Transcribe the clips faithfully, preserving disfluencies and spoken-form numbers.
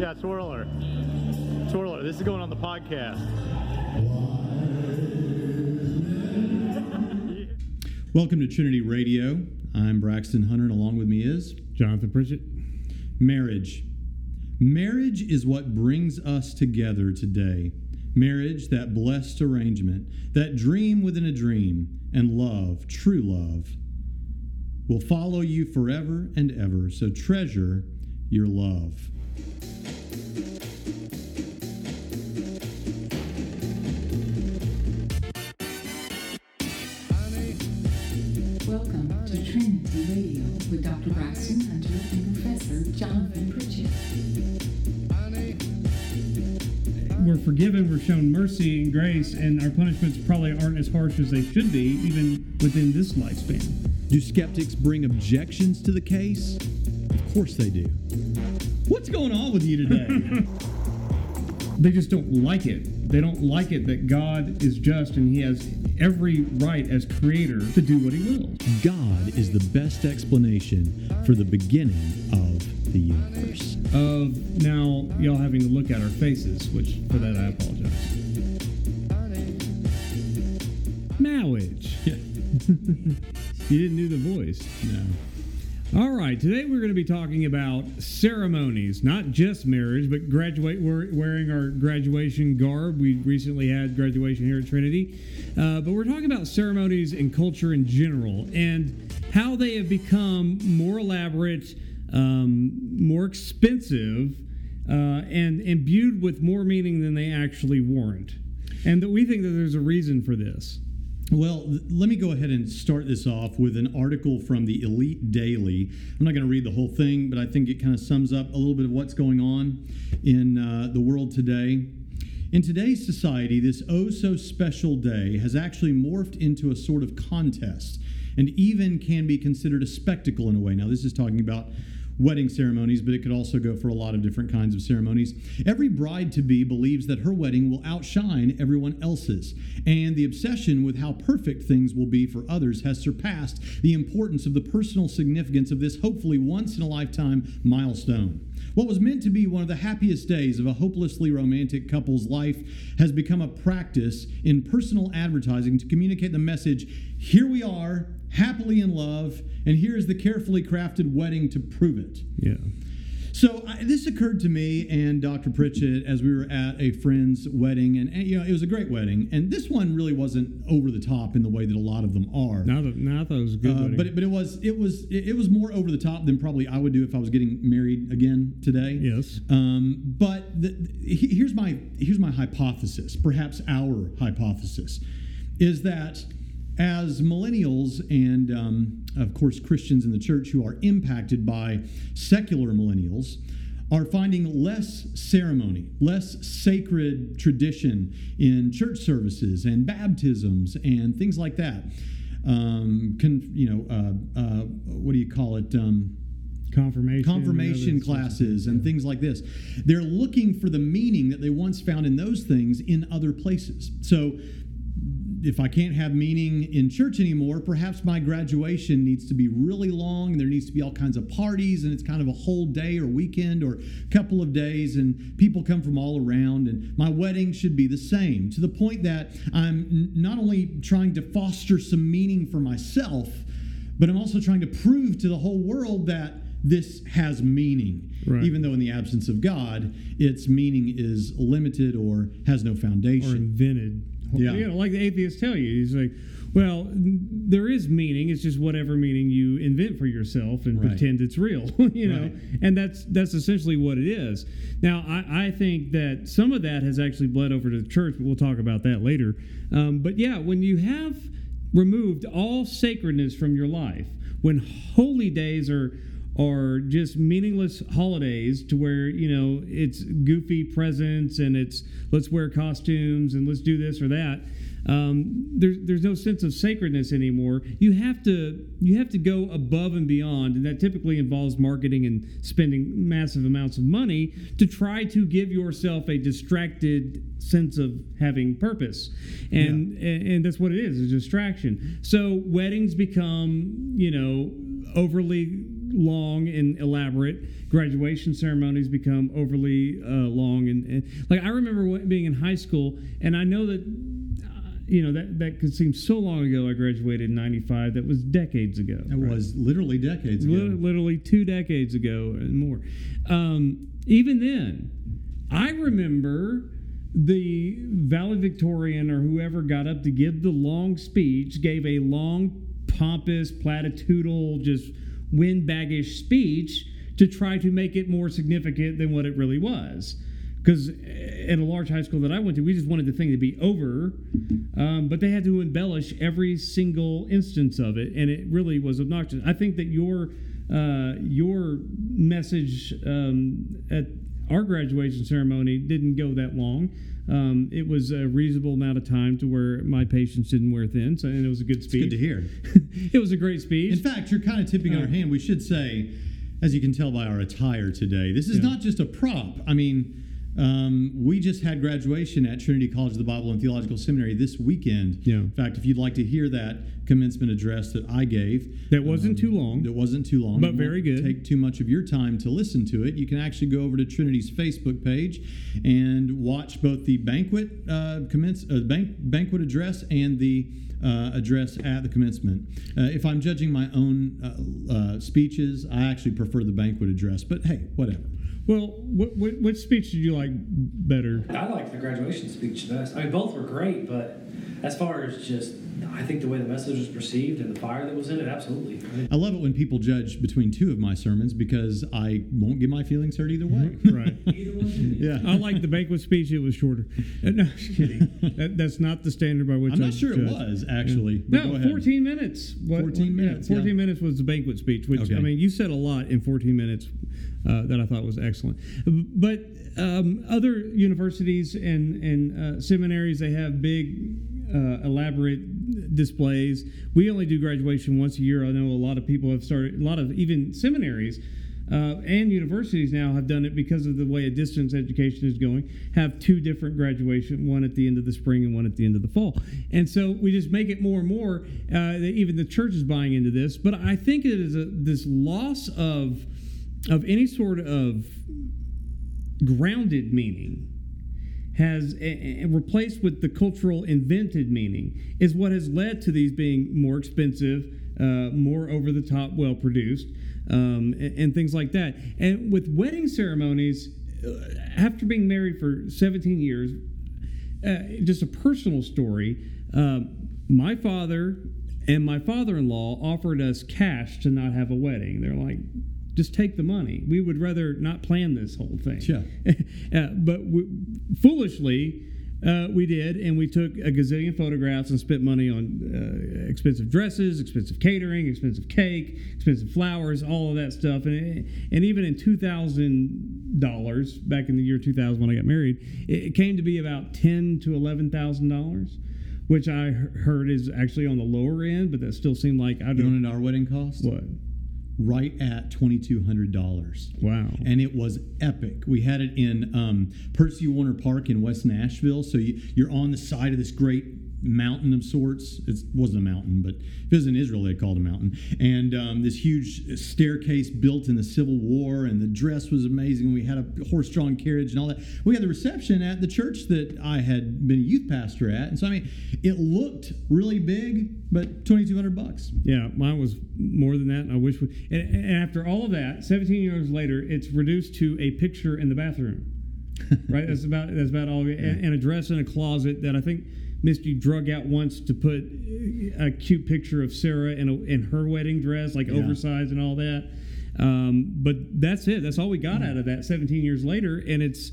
Yeah, Twirler. Twirler. This is going on the podcast. Welcome to Trinity Radio. I'm Braxton Hunter, and along with me is Jonathan Pritchett. Marriage. Marriage is what brings us together today. Marriage, that blessed arrangement, that dream within a dream, and love, true love, will follow you forever and ever. So treasure your love. Welcome to Trinity Radio with Doctor Braxton Hunter and Professor Jonathan Pritchett. We're forgiven, we're shown mercy and grace, and our punishments probably aren't as harsh as they should be, even within this lifespan. Do skeptics bring objections to the case? Of course they do. What's going on with you today? They just don't like it. They don't like it that God is just and He has every right as creator to do what He wills. God is the best explanation for the beginning of the universe. Of now y'all having to look at our faces, which for that I apologize. Marriage. Yeah. You didn't do the voice. No. All right, today we're going to be talking about ceremonies, not just marriage, but graduate we're wearing our graduation garb. We recently had graduation here at Trinity, uh, but we're talking about ceremonies and culture in general and how they have become more elaborate, um, more expensive, uh, and imbued with more meaning than they actually warrant. And that we think that there's a reason for this. Well, th- let me go ahead and start this off with an article from the Elite Daily. I'm not going to read the whole thing, but I think it kind of sums up a little bit of what's going on in uh, the world today. In today's society, this oh-so-special day has actually morphed into a sort of contest and even can be considered a spectacle in a way. Now, this is talking about wedding ceremonies, but it could also go for a lot of different kinds of ceremonies. Every bride-to-be believes that her wedding will outshine everyone else's, and the obsession with how perfect things will be for others has surpassed the importance of the personal significance of this hopefully once-in-a-lifetime milestone. What was meant to be one of the happiest days of a hopelessly romantic couple's life has become a practice in personal advertising to communicate the message, here we are, happily in love, and here's the carefully crafted wedding to prove it. Yeah. So I, this occurred to me and Doctor Pritchett as we were at a friend's wedding, and, and you know it was a great wedding. And this one really wasn't over the top in the way that a lot of them are. Now that now I thought it was a good Uh, wedding. but it, but it was it was it, it was more over the top than probably I would do if I was getting married again today. Yes. Um, but the, the, here's my here's my hypothesis, perhaps our hypothesis, is that as millennials and, um, of course, Christians in the church who are impacted by secular millennials are finding less ceremony, less sacred tradition in church services and baptisms and things like that. Um, con, you know, uh, uh, what do you call it? Um, Confirmation, confirmation and classes and yeah. things like this. They're looking for the meaning that they once found in those things in other places. So if I can't have meaning in church anymore, perhaps my graduation needs to be really long, and there needs to be all kinds of parties, and it's kind of a whole day or weekend or a couple of days, and people come from all around, and my wedding should be the same, to the point that I'm n- not only trying to foster some meaning for myself, but I'm also trying to prove to the whole world that this has meaning, right. Even though in the absence of God, its meaning is limited or has no foundation. Or invented. Yeah. You know, like the atheists tell you. He's like, well, there is meaning. It's just whatever meaning you invent for yourself and right. pretend it's real, you know? Right. And that's that's essentially what it is. Now, I, I think that some of that has actually bled over to the church, but we'll talk about that later. Um, but yeah, when you have removed all sacredness from your life, when holy days are are just meaningless holidays to where, you know, it's goofy presents and it's let's wear costumes and let's do this or that. Um, there's there's no sense of sacredness anymore. You have to you have to go above and beyond, and that typically involves marketing and spending massive amounts of money to try to give yourself a distracted sense of having purpose, and yeah. and, and that's what it is, a distraction. So weddings become, you know, overly long and elaborate. Graduation ceremonies become overly uh, long, and, and like I remember when, being in high school, and I know that uh, you know that that could seem so long ago. I graduated in ninety-five. That was decades ago. It right? was literally decades ago. Literally, literally two decades ago and more. Um, even then, I remember the valedictorian or whoever got up to give the long speech, gave a long, pompous, platitudinal, just windbaggish speech to try to make it more significant than what it really was. Because at a large high school that I went to, we just wanted the thing to be over, um, but they had to embellish every single instance of it, and it really was obnoxious. I think that your uh, your message um, at our graduation ceremony didn't go that long. Um, it was a reasonable amount of time to where my patients didn't wear thin, so, and it was a good speech. It's good to hear. It was a great speech. In fact, you're kind of tipping Uh, our hand. We should say, as you can tell by our attire today, this is Yeah. not just a prop. I mean, um, we just had graduation at Trinity College of the Bible and Theological Seminary this weekend. Yeah. In fact, if you'd like to hear that commencement address that I gave. That wasn't um, too long. That wasn't too long. But It won't very good. Take too much of your time to listen to it. You can actually go over to Trinity's Facebook page and watch both the banquet uh, commence uh, bank, banquet address and the uh, address at the commencement. Uh, if I'm judging my own uh, uh, speeches, I actually prefer the banquet address. But hey, whatever. Well, what, what, what speech did you like better? I liked the graduation speech the best. I mean, both were great, but as far as just, I think the way the message was perceived and the fire that was in it, absolutely. I mean, I love it when people judge between two of my sermons because I won't get my feelings hurt either way. Right. either one. Yeah. I liked the banquet speech. It was shorter. Uh, No, just kidding. That, that's not the standard by which I'm I not sure it judge. was, actually. but go No, ahead. fourteen minutes. What, fourteen yeah, minutes, fourteen yeah. minutes was the banquet speech, which, Okay. I mean, you said a lot in fourteen minutes uh, that I thought was excellent. But um, other universities and, and uh, seminaries, they have big, uh, elaborate displays. We only do graduation once a year. I know a lot of people have started, a lot of even seminaries Uh, and universities now have done it because of the way a distance education is going, have two different graduation, one at the end of the spring and one at the end of the fall. And so we just make it more and more, uh, that even the church is buying into this. But I think it is a, this loss of, of any sort of grounded meaning has uh, replaced with the cultural invented meaning is what has led to these being more expensive, uh, more over the top, well produced, um, and, and things like that. And with wedding ceremonies, uh, after being married for seventeen years, uh, just a personal story. Um, my father and my father-in-law offered us cash to not have a wedding. They're like, just take the money. We would rather not plan this whole thing. Yeah. uh, but we, foolishly, uh, we did, and we took a gazillion photographs and spent money on uh, expensive dresses, expensive catering, expensive cake, expensive flowers, all of that stuff. And and even in two thousand dollars, back in the year two thousand when I got married, it, it came to be about ten to eleven thousand dollars, which I heard is actually on the lower end, but that still seemed like I You don't want to know our wedding cost? what. Right at twenty-two hundred dollars. Wow. And it was epic. We had it in um, Percy Warner Park in West Nashville. So you, you're on the side of this great mountain of sorts. It wasn't a mountain, but if it was in Israel, they'd call it a mountain. And um, this huge staircase built in the Civil War, and the dress was amazing. We had a horse-drawn carriage and all that. We had the reception at the church that I had been a youth pastor at. And so, I mean, it looked really big, but twenty-two hundred bucks. Yeah, mine was more than that. And I wish we. And, and after all of that, seventeen years later, it's reduced to a picture in the bathroom. Right. That's about that's about all. And, and a dress in a closet that I think Misty drug out once to put a cute picture of Sarah in a, in her wedding dress, like Yeah. oversized and all that. Um, but that's it. That's all we got out of that seventeen years later. And it's,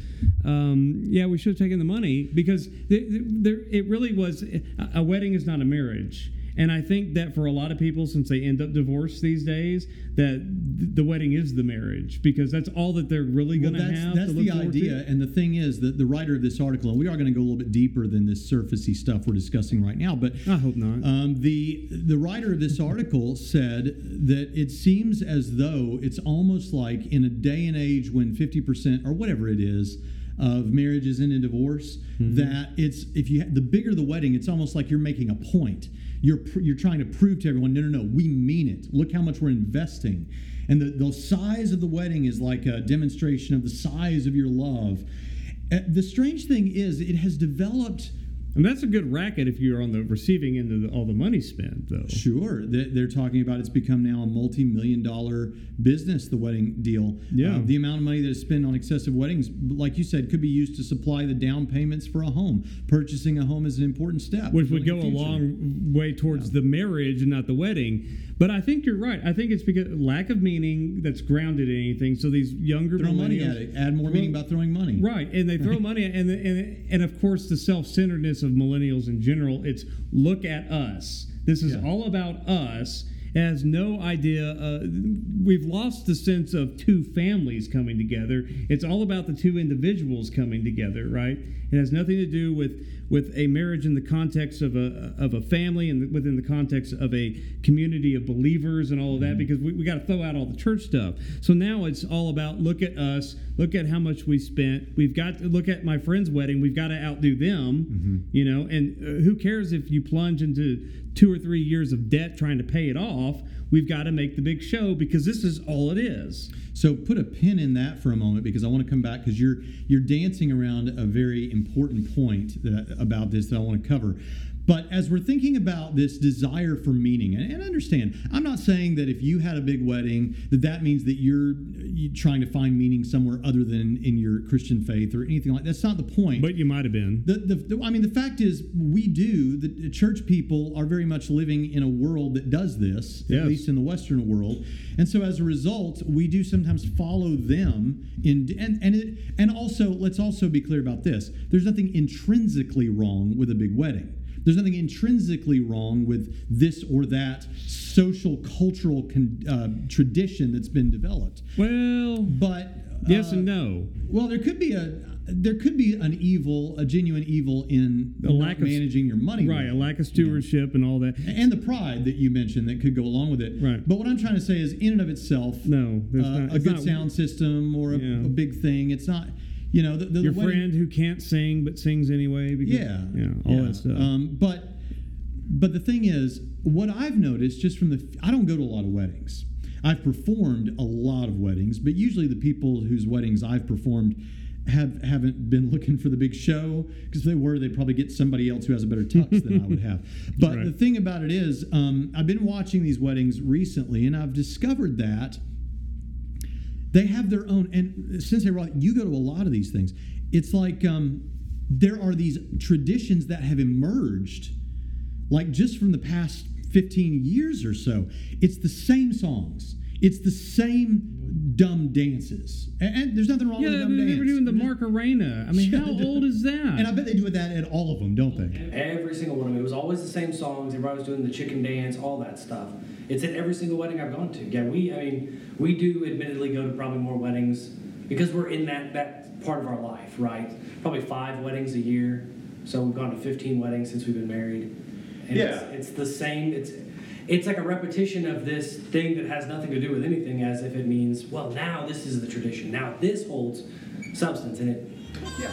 um, yeah, we should have taken the money because th- th- there, it really was, a, a wedding is not a marriage. And I think that for a lot of people, since they end up divorced these days, that th- the wedding is the marriage because that's all that they're really going to Well, that's, have. that's to look the forward idea. to. And the thing is that the writer of this article, and we are going to go a little bit deeper than this surfacey stuff we're discussing right now, but I hope not. Um, the the writer of this article said that it seems as though it's almost like in a day and age when fifty percent or whatever it is of marriages end in divorce, Mm-hmm. that it's if you the bigger the wedding, it's almost like you're making a point. you're pr- you're trying to prove to everyone, no, no, no, we mean it. Look how much we're investing. And the, the size of the wedding is like a demonstration of the size of your love. Uh, the strange thing is, it has developed. And that's a good racket if you're on the receiving end of the, all the money spent, though. Sure. They- They're talking about it's become now a multi-million dollar business, the wedding deal. Yeah. Uh, the amount of money that is spent on excessive weddings, like you said, could be used to supply the down payments for a home. Purchasing a home is an important step. Which for would the go a future. long way towards the marriage and not the wedding. But I think you're right. I think it's because lack of meaning that's grounded in anything. So these younger Throw money millennials- at it. Add more meaning by throwing money. Right, and they throw money at, and, and and of course the self-centeredness of millennials in general. It's look at us. This is Yeah. all about us. It has no idea. Uh, we've lost the sense of two families coming together. It's all about the two individuals coming together, right? It has nothing to do with with a marriage in the context of a of a family and within the context of a community of believers and all of that, because we, we got to throw out all the church stuff. So now it's all about look at us, look at how much we spent. We've got to look at my friend's wedding. We've got to outdo them, Mm-hmm. you know. And uh, who cares if you plunge into two or three years of debt trying to pay it off? We've got to make the big show because this is all it is. So put a pin in that for a moment, because I want to come back, because you're you're dancing around a very important point that, about this that I want to cover. But as we're thinking about this desire for meaning, and, and understand, I'm not saying that if you had a big wedding, that that means that you're, you're trying to find meaning somewhere other than in your Christian faith or anything like that. That's not the point. But you might have been. The, the, the, I mean, the fact is, we do, the church people are very much living in a world that does this, Yes. at least in the Western world. And so as a result, we do sometimes follow them. in And and it, and also, let's also be clear about this. There's nothing intrinsically wrong with a big wedding. There's nothing intrinsically wrong with this or that social, cultural con, uh, tradition that's been developed. Well, But yes uh, and no. well, there could be a there could be an evil, a genuine evil in A not lack of- managing your money, Right, well. a lack of stewardship and all that. and the pride that you mentioned that could go along with it. Right. But what I'm trying to say is, in and of itself, No, there's uh, not, a it's good not- sound system or a, Yeah. a big thing. It's not, you know, the, the, Your the wedding- friend who can't sing but sings anyway. Because, Yeah, yeah, all yeah. that stuff. Um, but but the thing is, what I've noticed just from the, I don't go to a lot of weddings. I've performed a lot of weddings, but usually the people whose weddings I've performed have haven't been looking for the big show, because if they were, they'd probably get somebody else who has a better tux than I would have. But Right. the thing about it is, um, I've been watching these weddings recently, and I've discovered that they have their own. And since they were, like, you go to a lot of these things, it's like um, there are these traditions that have emerged, like just from the past fifteen years or so. It's the same songs. It's the same dumb dances. And, and there's nothing wrong yeah, with a they, dumb they dance. were doing the Macarena. I mean, Yeah, how they- old is that? And I bet they do that at all of them, don't they? Every single one of them. It was always the same songs. Everybody was doing the chicken dance, all that stuff. It's at every single wedding I've gone to. Yeah, we, I mean, we do admittedly go to probably more weddings because we're in that, that part of our life, right? Probably five weddings a year. So we've gone to fifteen weddings since we've been married. And Yeah. it's, it's the same. It's it's like a repetition of this thing that has nothing to do with anything, as if it means, well, now this is the tradition. Now this holds substance in it. Yeah.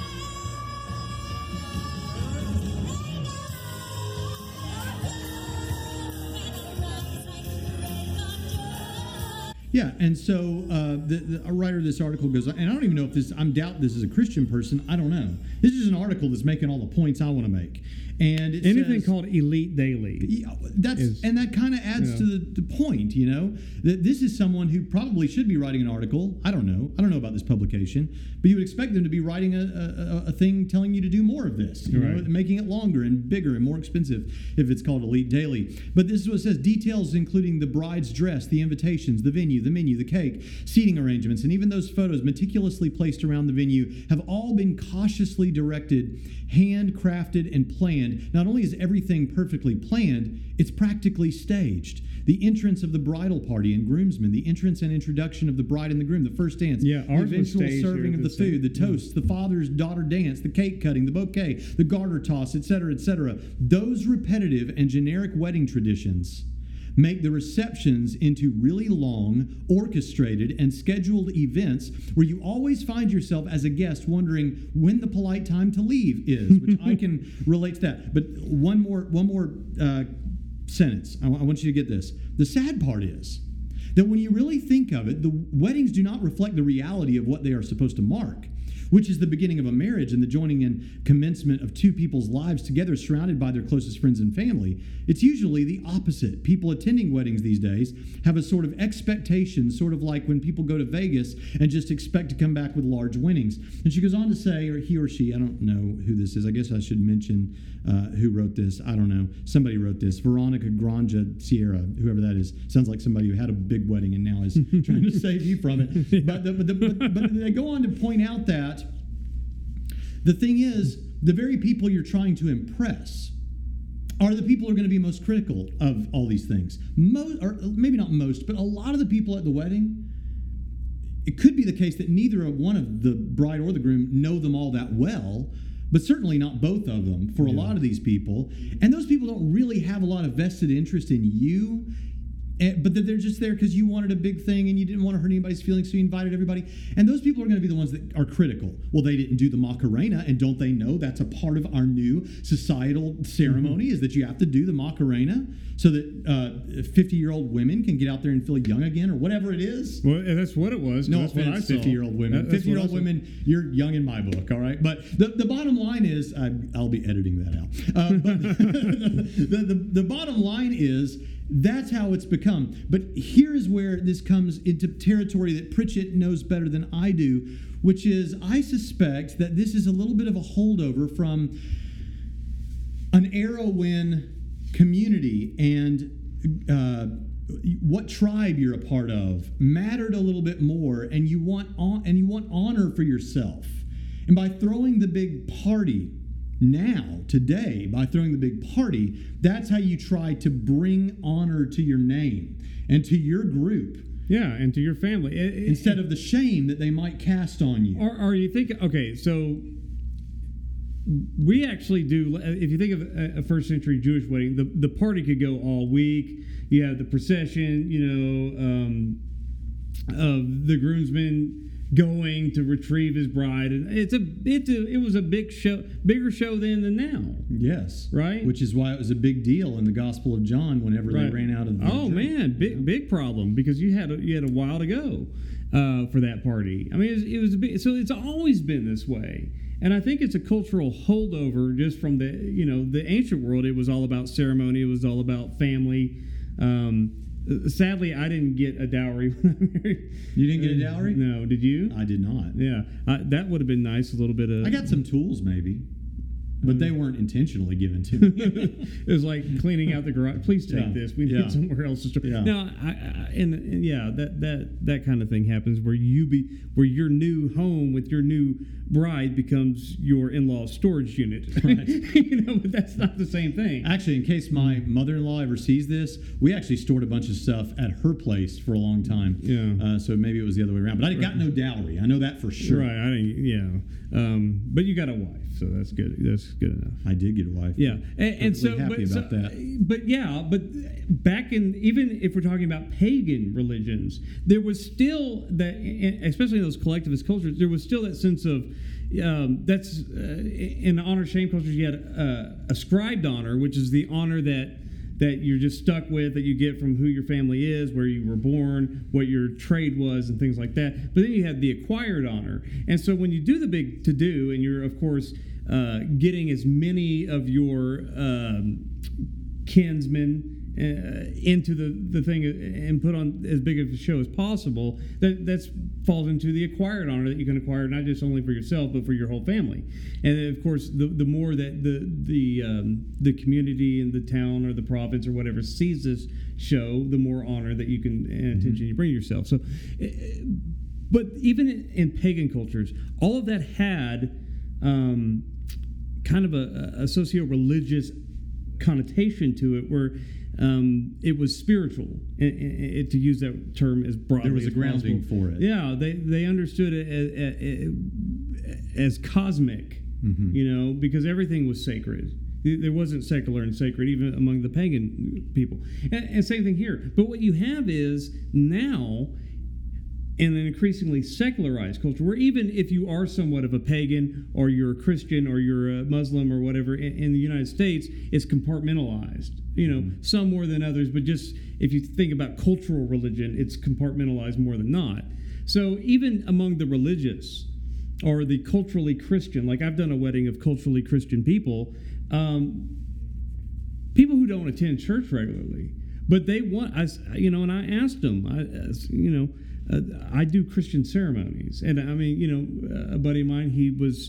Yeah, and so uh, the, the a writer of this article goes, and I don't even know if this, I doubt this is a Christian person. I don't know. This is an article that's making all the points I want to make. And it Anything says, called Elite Daily. Yeah, that's is- and that kind of adds yeah. to the, the point, you know, that this is someone who probably should be writing an article. I don't know. I don't know about this publication, but you would expect them to be writing a, a, a thing telling you to do more of this, you know, Right. making it longer and bigger and more expensive if it's called Elite Daily. But this is what it says: details including the bride's dress, the invitations, the venue, the menu, the cake, seating arrangements, and even those photos meticulously placed around the venue have all been cautiously directed, handcrafted, and planned. Not only is everything perfectly planned, it's practically staged. The entrance of the bridal party and groomsmen, the entrance and introduction of the bride and the groom, the first dance, Yeah, the ours was eventual staged serving here of the at the food, the same- toasts, the father's-daughter dance, the cake cutting, the bouquet, the garter toss, et cetera, et cetera. Those repetitive and generic wedding traditions make the receptions into really long, orchestrated, and scheduled events where you always find yourself as a guest wondering when the polite time to leave is, which I can relate to that. But one more, one more uh, sentence. I, w- I want you to get this. The sad part is that when you really think of it, the weddings do not reflect the reality of what they are supposed to mark, which is the beginning of a marriage and the joining and commencement of two people's lives together, surrounded by their closest friends and family. It's usually the opposite. People attending weddings these days have a sort of expectation, sort of like when people go to Vegas and just expect to come back with large winnings. And she goes on to say, or he or she, I don't know who this is. I guess I should mention uh, who wrote this. I don't know. Somebody wrote this. Veronica Granja Sierra, whoever that is. Sounds like somebody who had a big wedding and now is trying to save you from it. But, the, but, the, but, but they go on to point out that the thing is, the very people you're trying to impress are the people who are going to be most critical of all these things. Most, or maybe not most, but a lot of the people at the wedding, it could be the case that neither one of the bride or the groom know them all that well, but certainly not both of them for a Yeah. lot of these people. And those people don't really have a lot of vested interest in you. And, but they're just there because you wanted a big thing and you didn't want to hurt anybody's feelings, so you invited everybody. And those people are going to be the ones that are critical. Well, they didn't do the Macarena, and don't they know that's a part of our new societal ceremony, mm-hmm. is that you have to do the Macarena so that uh, fifty-year-old women can get out there and feel young again, or whatever it is. Well, that's what it was. No That's what I offense, saw. fifty-year-old women. That- that's what I fifty-year-old saw. women, you're young in my book, all right? But the, the bottom line is, I, I'll be editing that out. Uh, but the, the, the bottom line is, that's how it's become. But here is where this comes into territory that Pritchett knows better than I do, which is I suspect that this is a little bit of a holdover from an era when community and uh, what tribe you're a part of mattered a little bit more, and you want on, and you want honor for yourself. And by throwing the big party now, today, by throwing the big party, that's how you try to bring honor to your name and to your group. Yeah, and to your family. It- it- Instead of the shame that they might cast on you. Or are you thinking, okay, so we actually do, if you think of a- a first century Jewish wedding, the, the party could go all week. You have the procession, you know, um, of the groomsmen going to retrieve his bride, and it's a it's a it was a big show, bigger show then than now. Yes. Right? Which is why it was a big deal in the Gospel of John whenever Right. they ran out of the Oh drink. man, big big problem, because you had a, you had a while to go uh, for that party. I mean, it was, it was a big, so it's always been this way, and I think it's a cultural holdover just from the you know the ancient world. It was all about ceremony. It was all about family. Um, Sadly, I didn't get a dowry when I married. You didn't get a dowry? No, did you? I did not. Yeah, I, that would have been nice. A little bit of. I got some tools maybe, but they weren't intentionally given to me. It was like cleaning out the garage. Please take Yeah. this. We Yeah. need somewhere else to store. Yeah. Now, I, I, and, and yeah, that that that kind of thing happens where you be where your new home with your new bride becomes your in-law storage unit. Right. You know, but that's not the same thing. Actually, in case my mother-in-law ever sees this, we actually stored a bunch of stuff at her place for a long time. Yeah. Uh, so maybe it was the other way around. But I got no dowry. I know that for sure. Right. I didn't. Yeah. Um, but you got a wife, so that's good. That's good enough. I did get a wife. Yeah, and, and so, Perfectly happy but, about so- that. but yeah, but back in, even if we're talking about pagan religions, there was still that, especially in those collectivist cultures, there was still that sense of um, that's uh, in the honor shame cultures. You had uh, ascribed honor, which is the honor that that you're just stuck with, that you get from who your family is, where you were born, what your trade was, and things like that. But then you have the acquired honor, and so when you do the big to do, and you're of course uh, getting as many of your um, kinsmen uh, into the, the thing and put on as big of a show as possible, that that's falls into the acquired honor that you can acquire not just only for yourself but for your whole family. And then of course, the the more that the the um, the community and the town or the province or whatever sees this show, the more honor that you can and attention you bring yourself. So, uh, but even in, in pagan cultures, all of that had um, kind of a, a socio-religious connotation to it, where um, it was spiritual, and, and, and to use that term as broadly There was a as grounding possible. for it. Yeah, they they understood it as, as, as cosmic, Mhm. you know, because everything was sacred. There wasn't secular and sacred even among the pagan people. And, and same thing here. But what you have is now, in an increasingly secularized culture, where even if you are somewhat of a pagan or you're a Christian or you're a Muslim or whatever, in, in the United States, it's compartmentalized. You know, mm-hmm. some more than others, but just if you think about cultural religion, it's compartmentalized more than not. So even among the religious or the culturally Christian, like I've done a wedding of culturally Christian people, um, people who don't attend church regularly, but they want, I, you know, and I asked them, I, you know, uh, I do Christian ceremonies, and I mean, you know, a buddy of mine, he was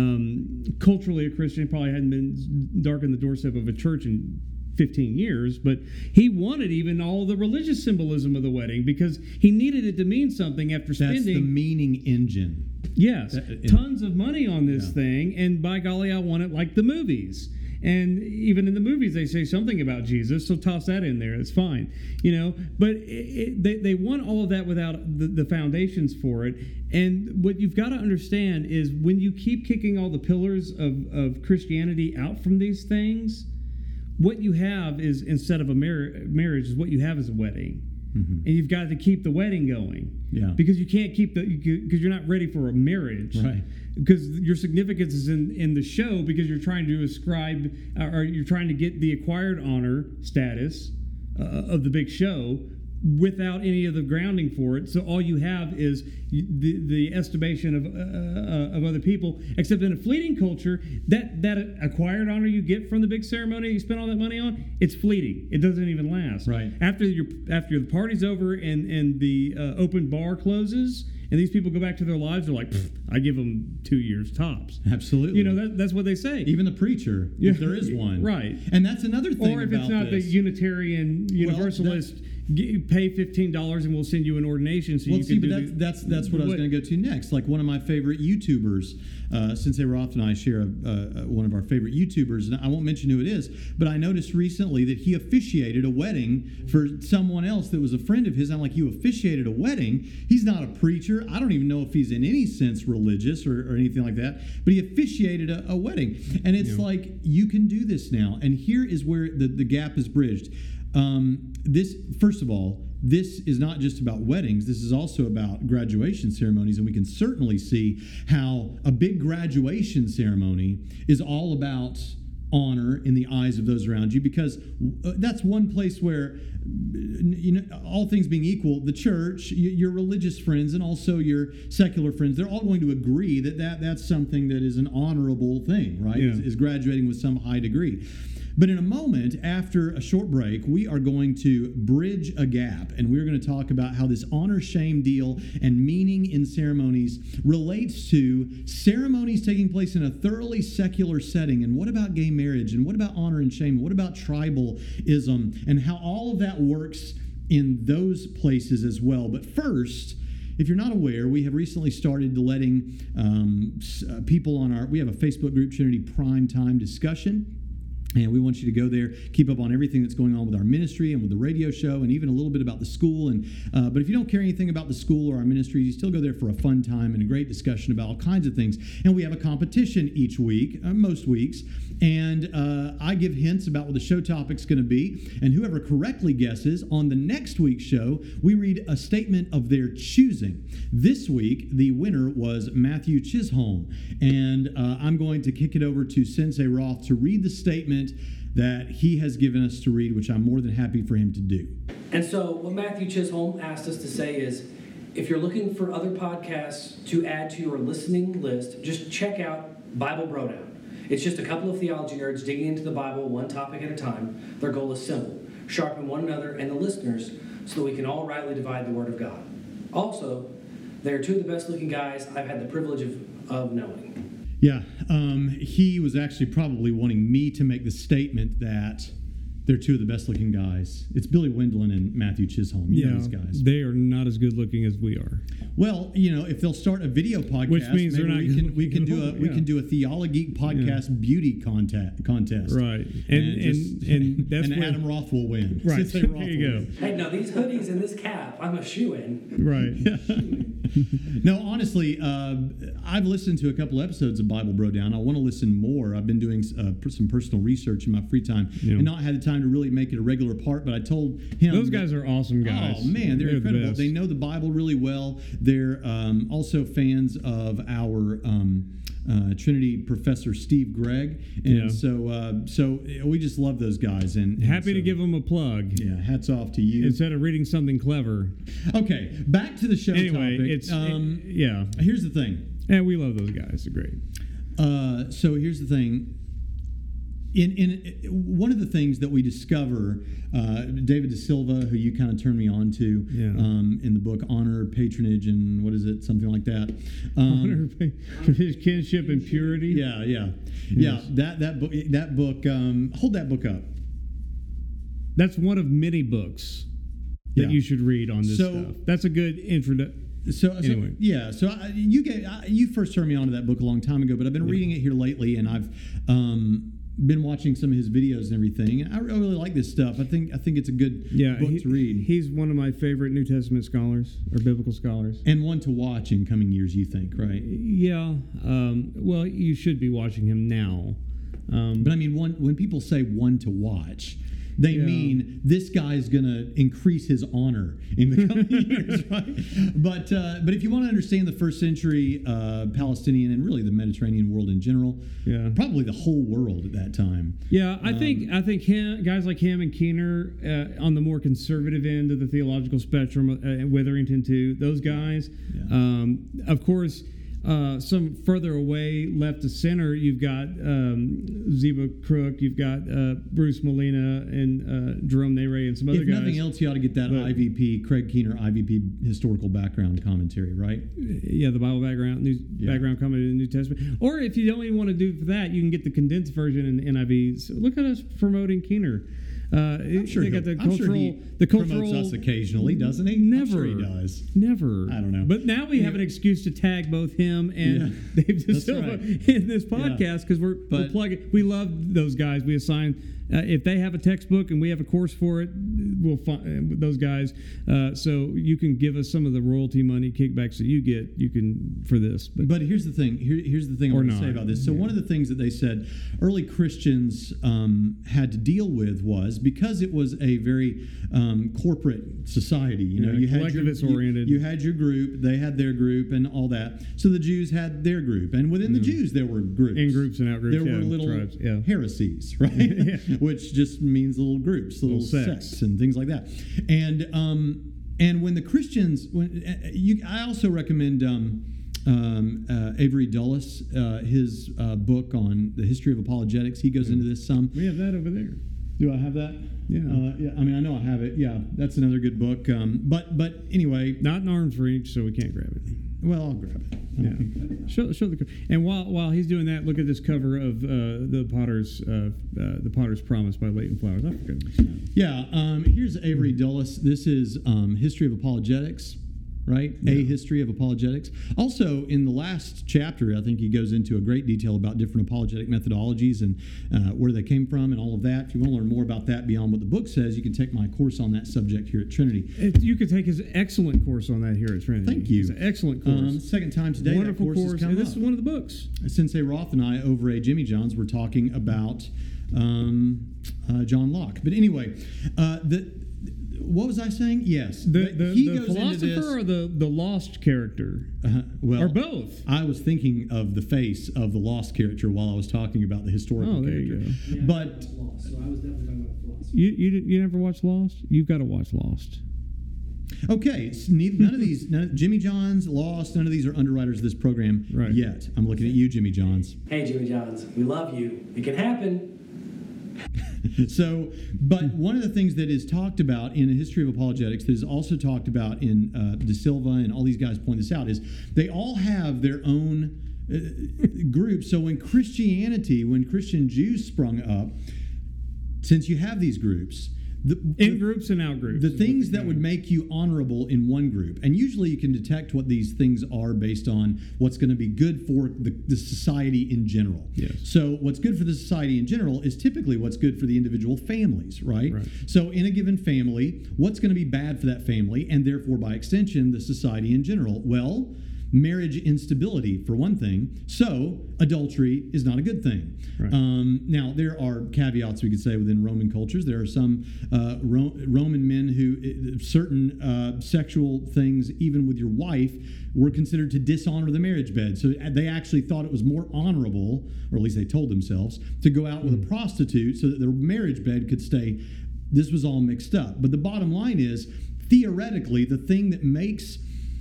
um, culturally a Christian, probably hadn't been darkened the doorstep of a church in fifteen years, but he wanted even all the religious symbolism of the wedding because he needed it to mean something after spending. That's the meaning engine. Yes, that, tons of money on this yeah. thing, and by golly, I want it like the movies. And even in the movies, they say something about Jesus, so toss that in there. It's fine, you know. But it, it, they they want all of that without the, the foundations for it. And what you've got to understand is when you keep kicking all the pillars of, of Christianity out from these things, what you have is, instead of a mar- marriage, is what you have is a wedding. Mm-hmm. And you've got to keep the wedding going. Yeah. Because you can't keep the, because you're not ready for a marriage. Right. Because your significance is in, in the show because you're trying to ascribe, or you're trying to get the acquired honor status uh, of the big show without any of the grounding for it. So all you have is the the estimation of uh, of other people. Except in a fleeting culture, that that acquired honor you get from the big ceremony you spend all that money on, it's fleeting. It doesn't even last. Right. After your after the party's over and and the uh, open bar closes, and these people go back to their lives, they're like, I give them two years tops. Absolutely. You know, that, that's what they say. Even the preacher, yeah. if there is one. Right. And that's another thing Or if about it's not this. the Unitarian Universalist, well, G- pay fifteen dollars and we'll send you an ordination so well, you see, can but do that's, the, that's that's what I was going to go to next. Like one of my favorite YouTubers, uh, Sensei Roth and I share a, uh, one of our favorite YouTubers, and I won't mention who it is, but I noticed recently that he officiated a wedding for someone else that was a friend of his. I'm like, you officiated a wedding? He's not a preacher. I don't even know if he's in any sense religious or, or anything like that, but he officiated a, a wedding. And it's yeah. like, you can do this now. And here is where the, the gap is bridged. Um, this, first of all, this is not just about weddings. This is also about graduation ceremonies, and we can certainly see how a big graduation ceremony is all about honor in the eyes of those around you, because that's one place where, you know, all things being equal, the church, your religious friends, and also your secular friends, they're all going to agree that, that that's something that is an honorable thing, right? Yeah. Is, is graduating with some high degree. But in a moment, after a short break, we are going to bridge a gap, and we're going to talk about how this honor-shame deal and meaning in ceremonies relates to ceremonies taking place in a thoroughly secular setting. And what about gay marriage? And what about honor and shame? What about tribalism? And how all of that works in those places as well. But first, if you're not aware, we have recently started letting um, uh, people on our, we have a Facebook group, Trinity Primetime Discussion. And we want you to go there, keep up on everything that's going on with our ministry and with the radio show, and even a little bit about the school. And uh, but if you don't care anything about the school or our ministries, you still go there for a fun time and a great discussion about all kinds of things. And we have a competition each week, uh, most weeks, and uh, I give hints about what the show topic's going to be. And whoever correctly guesses on the next week's show, we read a statement of their choosing. This week, the winner was Matthew Chisholm, and uh, I'm going to kick it over to Sensei Roth to read the statement that he has given us to read, which I'm more than happy for him to do. And so what Matthew Chisholm asked us to say is, if you're looking for other podcasts to add to your listening list, just check out Bible Brodown. It's just a couple of theology nerds digging into the Bible one topic at a time. Their goal is simple: sharpen one another and the listeners so that we can all rightly divide the Word of God. Also, they're two of the best looking guys I've had the privilege of, of knowing. Yeah, um, he was actually probably wanting me to make the statement that They're two of the best looking guys. It's Billy Windland and Matthew Chisholm. You know Yeah, these guys. they are not as good looking as we are. Well, you know, if they'll start a video podcast, Which means maybe they're not we can good we can do a looking. we Yeah. can do a Theologeek podcast beauty contest contest. Right. And and, just- and that's and where, Adam Roth will win. Right. Since they Roth There you will go. win. Hey, no, these hoodies and this cap, I'm a shoe in. Right. No, honestly, uh, I've listened to a couple episodes of Bible Bro Down. I want to listen more. I've been doing uh, per- some personal research in my free time Yeah. and not had the time to really make it a regular part. But I told him Those guys are awesome guys. Oh man, they're, the incredible. best. They know the Bible really well. They're um, also fans of our um, uh, Trinity professor Steve Gregg, and Yeah. so uh, so we just love those guys. And, and Happy to so- give them a plug Yeah, hats off to you. instead of reading something clever. Okay, back to the show Anyway, topic. it's um, it- yeah, here's the thing. and we love those guys. They're great. Uh, so here's the thing. In in one of the things that we discover, uh, David De Silva, who you kind of turned me on to, Yeah. um, in the book Honor, Patronage, and what is it, something like that. Um, Honor, his kinship and purity. Yeah, yeah, Yes. yeah. That that book. That book. Um, hold that book up. That's one of many books that Yeah. you should read on this So- stuff. That's a good introduction. So, so Anyway. yeah. So I, you gave I, you first turned me on to that book a long time ago, but I've been reading it here lately, and I've um, been watching some of his videos and everything. I really like this stuff. I think I think it's a good Yeah, book he- to read. He's one of my favorite New Testament scholars or biblical scholars. And one to watch in coming years, you think, right? Yeah. Um, well, you should be watching him now. Um, But I mean, one when people say one to watch, they Yeah. mean this guy's going to increase his honor in the coming years, right? But uh, but if you want to understand the first century uh, Palestinian and really the Mediterranean world in general, Yeah. probably the whole world at that time. Yeah, I Um, think I think him, guys like him and Keener uh, on the more conservative end of the theological spectrum, uh, Witherington too. Those guys, Yeah. um, of course, uh, some further away, left to center, you've got um, Zeba Crook, you've got uh, Bruce Molina and uh, Jerome Nere and some other If guys. nothing else, you ought to get that But- I V P, Craig Keener I V P historical background commentary, right? Yeah, the Bible background, new Yeah. background coming in the New Testament. Or if you don't even want to do that, you can get the condensed version in the N I V. So look at us promoting Keener. Uh, I'm sure, they got he'll- the I'm sure cultural, he the promotes cultural. us occasionally, doesn't he? Never. I'm sure he does. Never. I don't know. But now we have an excuse to tag both him and Yeah, Dave De that's Silva right. in this podcast because we're, we're But- plugging. We love those guys. We assign uh, if they have a textbook and we have a course for it, we'll find those guys. Uh, so you can give us some of the royalty money kickbacks that you get. You can for this. But, But here's the thing. Here, here's the thing I Or want to not. say about this. So one of the things that they said early Christians um, had to deal with was because it was a very um, corporate society. You know, Yeah, you had your, collectivist you- oriented. You, had your group. They had their group, and all that. So the Jews had their group, and within the Jews there were groups. in groups and out groups. There yeah, were little tribes. Yeah. heresies, right? Which just means little groups, little, Little sects. sects. and things like that. And um, and when the Christians, when uh, you, I also recommend um, um, uh, Avery Dulles, uh, his uh, book on the history of apologetics. He goes into this some. We have that over there. Do I have that? Yeah. Uh, yeah. I mean, I know I have it. Yeah, that's another good book. Um, but but anyway, Not in arm's reach, so we can't grab it. well, I'll grab it. I don't think that- Yeah. Show, show the co- and while while he's doing that, look at this cover of uh, the Potter's uh, uh, the Potter's Promise by Leighton Flowers. I forgot. Yeah, um, here's Avery Dulles. This is um, History of Apologetics, right? A Yeah. History of Apologetics. Also, in the last chapter, I think he goes into a great detail about different apologetic methodologies and uh, where they came from and all of that. If you want to learn more about that beyond what the book says, you can take my course on that subject here at Trinity. It, you could take his excellent course on that here at Trinity. Thank you. It's an excellent course. Um, second time today, Wonderful that course, course. has come And this up. is one of the books. Sensei Roth and I over at Jimmy John's were talking about um, uh, John Locke. But anyway, uh, the what was I saying? Yes, The, but the, he the goes into this. philosopher or the, the lost character? Uh, well, Or both? I was thinking of the face of the lost character while I was talking about the historical Oh, there character. you go. Yeah, But I was lost, so I was definitely talking about philosophy. You you did, you never watched Lost? You've got to watch Lost. okay, s- neither, none of these, none, Jimmy John's, Lost, none of these are underwriters of this program Right. yet. I'm looking at you, Jimmy John's. Hey, Jimmy Johns, we love you. It can happen. So, but one of the things that is talked about in a history of apologetics that is also talked about in uh, De Silva and all these guys point this out is they all have their own uh, groups. So when Christianity, when Christian Jews sprung up, since you have these groups, the, In the, groups and out groups. the is what things they're that would doing. make you honorable in one group, and usually you can detect what these things are based on what's going to be good for the, the society in general. Yes. So what's good for the society in general is typically what's good for the individual families, right? Right. So in a given family, what's going to be bad for that family, and therefore by extension the society in general? Well, marriage instability, for one thing. So adultery is not a good thing. Right. Um, now, there are caveats we could say within Roman cultures. There are some uh, Ro- Roman men who, certain uh, sexual things, even with your wife, were considered to dishonor the marriage bed. So they actually thought it was more honorable, or at least they told themselves, to go out with a prostitute so that their marriage bed could stay. This was all mixed up. But the bottom line is, theoretically, the thing that makes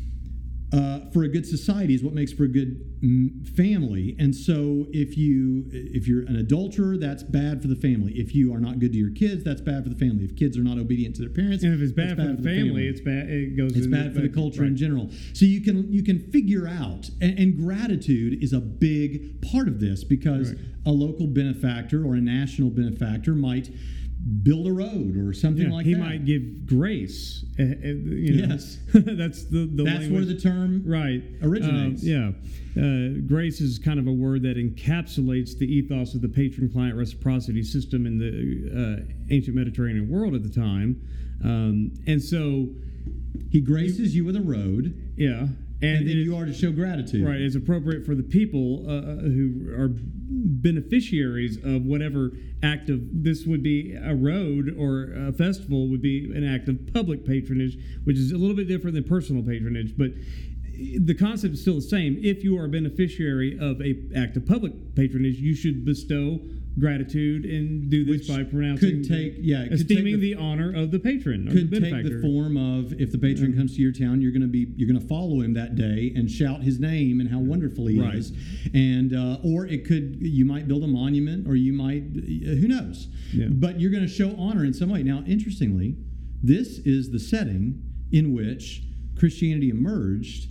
Uh, for a good society is what makes for a good mm, family. And so if you if you're an adulterer, that's bad for the family. If you are not good to your kids, that's bad for the family. If kids are not obedient to their parents, And if it's bad, that's for the family, it's bad. It goes. it's in bad for the culture in right. general. So you can you can figure out, and, and gratitude is a big part of this, because Right. a local benefactor or a national benefactor might build a road or something Yeah, like he that. might give grace. Uh, uh, you know. Yes. that's the the That's language. where the term Right. originates. Um, yeah. Uh, grace is kind of a word that encapsulates the ethos of the patron-client reciprocity system in the uh, ancient Mediterranean world at the time. Um, and so, He graces you with a road, yeah. and, then it- you are to show gratitude. Right, it's appropriate for the people uh, who are beneficiaries of whatever act of, this would be a road or a festival would be an act of public patronage, which is a little bit different than personal patronage, but the concept is still the same. If you are a beneficiary of a act of public patronage, you should bestow gratitude and do this Which by pronouncing, could take- yeah, it could esteeming take the- the, honor of the patron or Could the take benefactor. the form of, if the patron comes to your town, you're going to be you're going to follow him that day and shout his name and how wonderful he Right. is, and uh, or it could you might build a monument, or you might uh, who knows, Yeah. but you're going to show honor in some way. Now, interestingly, this is the setting in which Christianity emerged,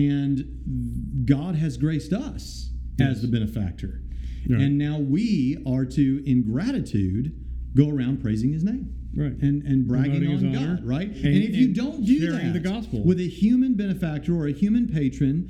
and God has graced us Yes. as the benefactor. Right. And now we are to, in gratitude, go around praising his name. Right. And, and bragging Promoting his on honor. God, right? And, And- if you and don't do sharing that the gospel. with a human benefactor or a human patron,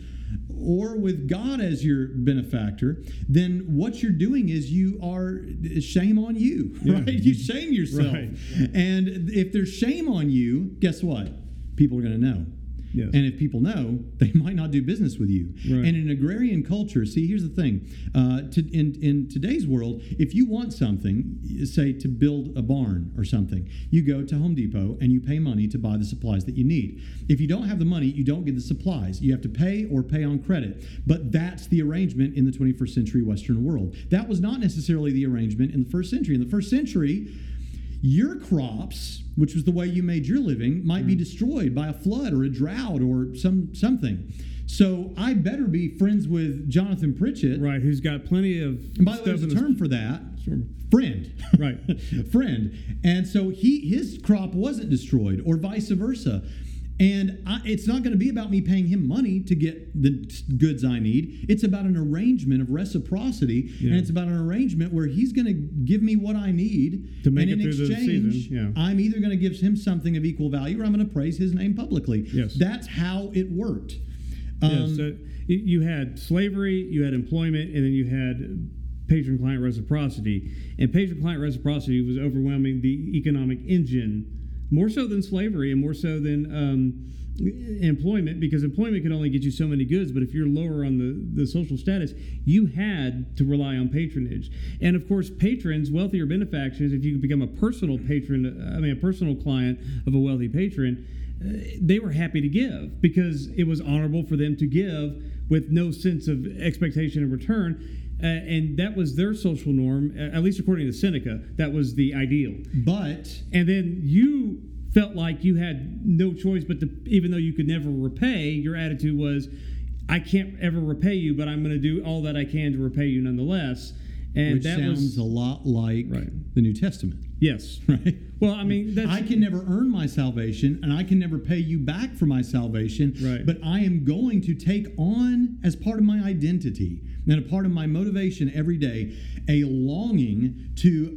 or with God as your benefactor, then what you're doing is you are, shame on you, Yeah. right? You shame yourself. Right. And if there's shame on you, guess what? People are going to know. Yes. And if people know, they might not do business with you. Right. And in agrarian culture, see, here's the thing. Uh, to, in, in today's world, if you want something, say to build a barn or something, you go to Home Depot and you pay money to buy the supplies that you need. If you don't have the money, you don't get the supplies. You have to pay or pay on credit. But that's the arrangement in the twenty-first century Western world. That was not necessarily the arrangement in the first century. In the first century, your crops, which was the way you made your living, might be destroyed by a flood or a drought or some something. So I better be friends with Jonathan Pritchett. Right, who's got plenty of And by the way, stuff there's in a his- term for that. Sure. Friend. Right. Friend. And so he his crop wasn't destroyed, or vice versa. And I, it's not going to be about me paying him money to get the goods I need. It's about an arrangement of reciprocity, Yeah. and it's about an arrangement where he's going to give me what I need. To make and it in through the exchange, season, yeah. I'm either going to give him something of equal value, or I'm going to praise his name publicly. Yes. That's how it worked. Yeah, Um, so y- you had slavery, you had employment, and then you had patron-client reciprocity. And patron-client reciprocity was overwhelming the economic engine, more so than slavery and more so than um, employment, because employment can only get you so many goods. But if you're lower on the, the social status, you had to rely on patronage. And of course, patrons, wealthier benefactors, if you could become a personal patron, I mean, a personal client of a wealthy patron, uh, they were happy to give because it was honorable for them to give with no sense of expectation in return. Uh, and that was their social norm, uh, at least according to Seneca. That was the ideal. but And then you felt like you had no choice but to, even though you could never repay, your attitude was, I can't ever repay you, but I'm going to do all that I can to repay you nonetheless. And which that sounds was a lot like Right. the New Testament. yes. Right? Well, I mean, that's I can never earn my salvation, and I can never pay you back for my salvation. Right. But I am going to take on, as part of my identity and a part of my motivation every day, a longing to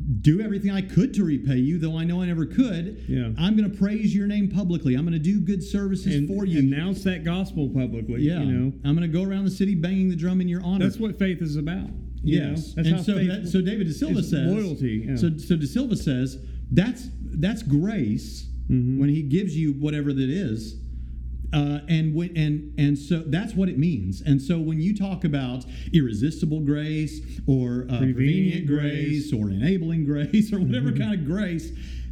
do everything I could to repay you, though I know I never could. Yeah. I'm going to praise your name publicly. I'm going to do good services And for you. announce that gospel publicly. yeah. You know, I'm going to go around the city banging the drum in your honor. that's what faith is about. You know? Yes. That's and how so, faith that, so David De Silva is says loyalty. Yeah. So so De Silva says that's that's grace Mhm. when he gives you whatever that is. Uh, and when, and and so that's what it means. And so when you talk about irresistible grace or uh, prevenient, Prevenient grace, grace. or enabling grace or whatever kind of grace,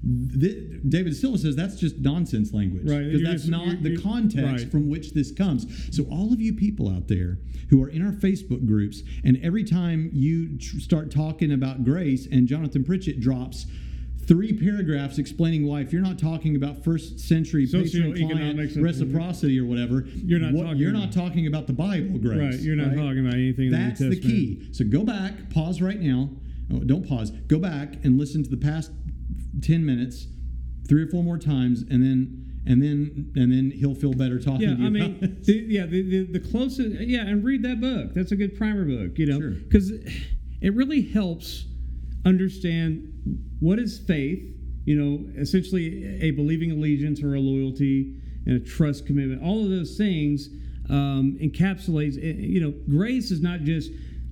th- David De Silva says that's just nonsense language, Right. because You're that's just- not you're- the you're- context right. from which this comes. So all of you people out there who are in our Facebook groups, and every time you tr- start talking about grace, and Jonathan Pritchett drops three paragraphs explaining why, if you're not talking about first century patron-client Socioeconomics and- reciprocity or whatever, You're not what- talking- you're not talking about the Bible grace. Right. You're not right? talking about anything in That's the New the Testament. key. So go back, pause right now. Oh, don't pause. Go back and listen to the past ten minutes, three or four more times, and then and then and then he'll feel better talking Yeah, to you I mean, about it. the, yeah, the, the the closest, yeah, and read that book. That's a good primer book, you know, Sure. because it really helps understand what is faith. You know, essentially a believing allegiance or a loyalty and a trust commitment. All of those things um, encapsulates. You know, grace is not just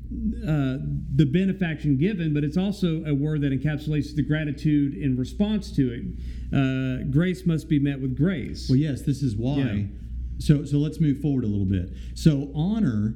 uh, the benefaction given, but it's also a word that encapsulates the gratitude in response to it. Uh, grace must be met with grace. Well, yes, this is why. Yeah. So so let's move forward a little bit. So honor,